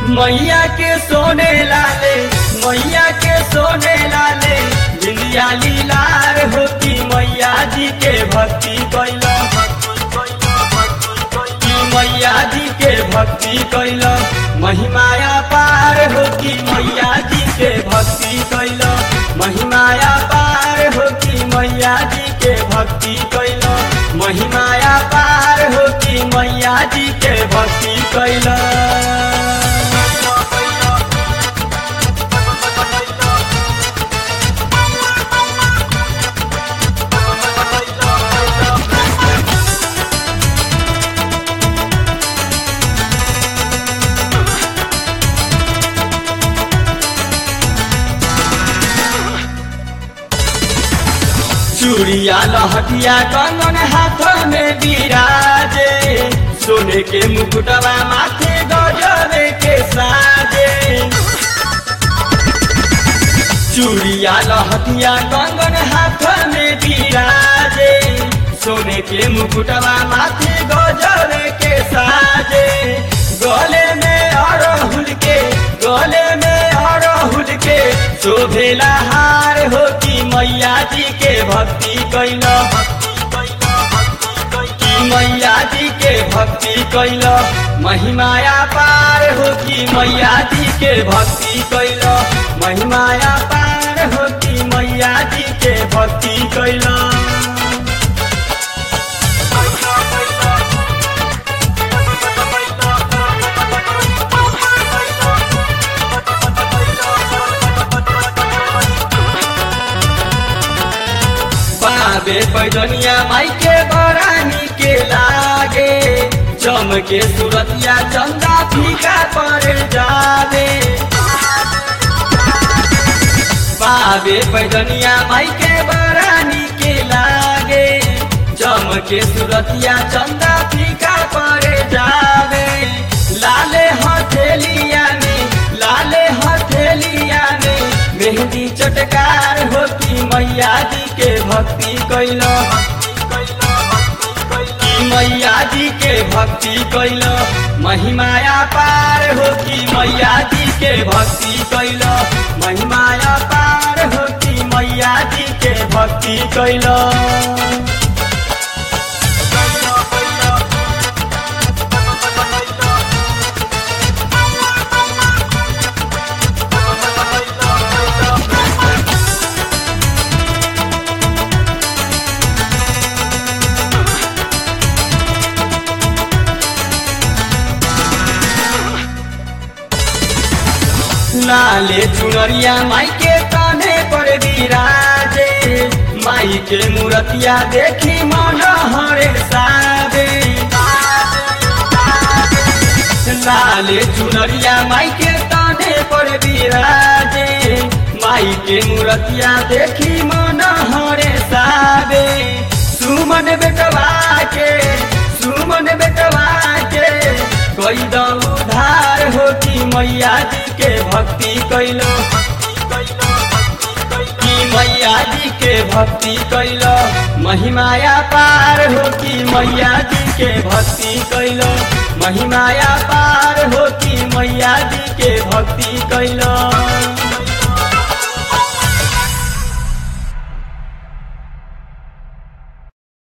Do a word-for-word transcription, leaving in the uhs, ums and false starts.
मैया के सोने लाले मैया के सोने लाले बिंदिया लीलार होती मैया जी के भक्ति कैला मैया जी के भक्ति कैला महिमाया पार होती मैया जी के भक्ति कैला महिमाया पार होती मैया जी के भक्ति कैला महिमाया पार होती मैया जी के भक्ति कैला। चूड़िया लहटिया कंगन हाथ में बिराजे सोने के मुकुटवा माथे गजरे के साजे चूड़िया लहटिया कंगन हाथ में बिराजे सोने के मुकुटवा माथे गजरे के साजे गले में अड़हुल के गले में अड़हुल के शोभेला हार होती मैया जी के भक्ति कैला मैया जी के भक्ति कैला महिमाया पार होती मैया जी के भक्ति कैला महिमाया पार होती मैया जी के भक्ति कैला। बाबे पैदनिया माई के बरानी के लागे चमके सूरतिया चंदा फीका पर जावे बाबे पैदनिया माई के बरानी के लागे चमके सूरतिया चंदा फीका पर जावे लाले हथेलिया में लाले हथेलिया में मेहंदी चटकार होती मैया जी के भक्ति कैला मैया जी के भक्ति कैला महिमाया पार होती मैया जी के भक्ति कैला महिमाया पार होती मैया जी के भक्ति कैला। लाले चुनरिया माई के काने पर बिराजे माई के मूर्तिया देखी मन हरे सावे लाले चुनरिया माई के काने पर बिराजे माई के मूर्तिया देखी मन हरे सावे सुमन बेटवा के सुमन बेटवा के कोई दो उधार होती मैया जी के भक्ति कैलो मैया जी के भक्ति कैलो महिमाया पार होती मैया जी के भक्ति कैलो महिमाया पार होती मैया जी के भक्ति कैलो।